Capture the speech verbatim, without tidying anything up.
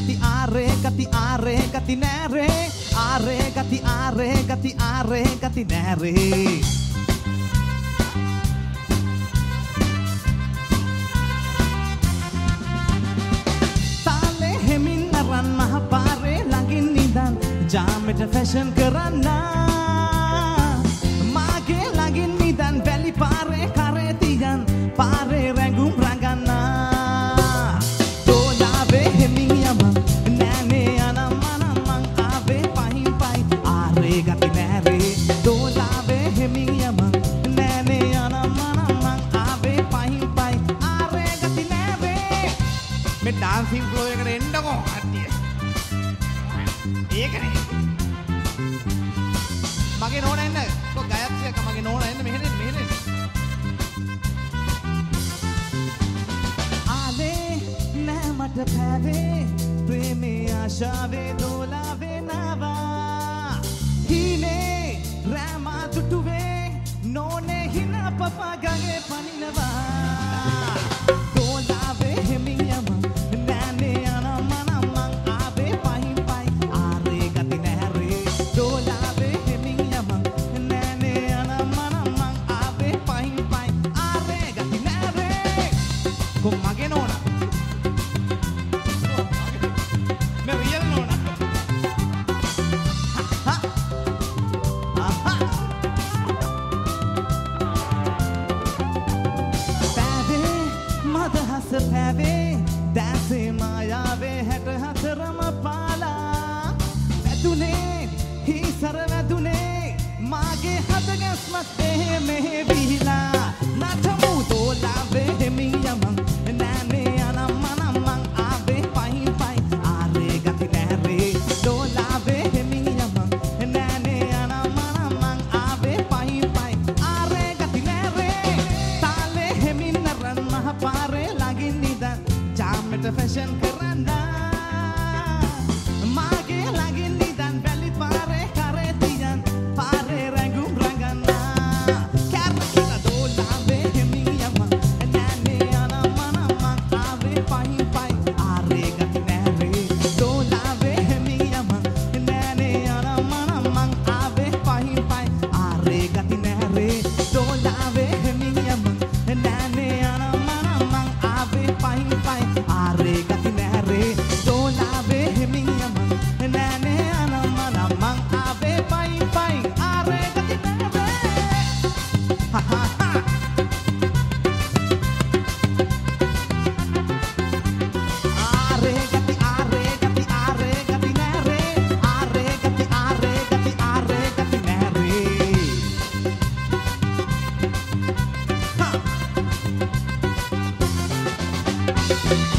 gati are gati are gati nere are gati are gati are gati nere tale hemin aran mahapare langin nidan jameta fashion karana mage langin nidan valley pare kare tigan pare rangum rangana dolave hemin yama nane anamana mang ave pahin pai are gati nere dolave hemin yama nane anamana mang ave pahin pai are gati nere me dancing flow එකට එන්නකෝ කට්ටිය. ඒකනේ. මගේ නෝනා එන්න. කො ගයත්‍රියක මගේ නෝනා එන්න මෙහෙට එන්න මෙහෙට එන්න. ආලේ නෑ මට පැවේ ප්‍රේමේ ආශාවේ දෝලාවේ නවා හීනේ රෑමා දුටුවේ නෝනේ හිනා පපා ගගේ පනිනවා දෝලාවේ හෙමින් යම නෑනේ අනමන මං ආවේ පහින් පයි ආරේ ගති නැරේ දෝලාවේ හෙමින් යම නෑනේ අනමන මං ආවේ පහින් පයි ආරේ ගති නැරේ කො මගේ නෝනා. මේ රියල් නෝනා. මදහස පැවේ දැසේ මායාවේ හැට හතරම පාලා වැදුනේ හිසර වැදුනේ මාගේ හදගස්මත් එහෙ මෙහෙ විහිලා නටමු දෝලාවේ හෙමින් යමන් නෑනේ අනම්මන මං ආවේ පහින් පයි ආරේ ගති නැරේ දෝලාවේ හෙමින් යමන් නෑනේ අනම්මන මං ආවේ පහින් පයි ආරේ ගති නැරේ තාලේ හෙමින් නරන් මහ පාරේ ළඟින් නිදන් ජාමෙට ෆැෂන් කරන්න මාගේ ළඟින් නිදන් වැලි පාරේ කරේ තියන් පාරේ රැඟුම් රඟන්න කැරකිලා දෝලාවේ හෙමින් යමන් නෑනේ අනම්මන මං ආවේ පහින් පයි ආරේ ගති නැරේ දෝලාවේ හෙමින් යමන් නෑනේ අනම්මන මං ආවේ පහින් පයි ආරේ ගති නැරේ දෝලාවේ හෙමින් යමන් නෑනේ අනම්මන මං ආවේ පහින් පයි ආරේ ගති නැරේ දෝලාවේ හෙමින් යමන් නෑනේ අනම්මන මං ආවේ පහින් පයි ආරේ ගති නැරේ හා හා හා ආරේ ගති ආරේ ගති ආරේ ගති නැරේ ආරේ ගති ආරේ ගති ආරේ ගති නැරේ හා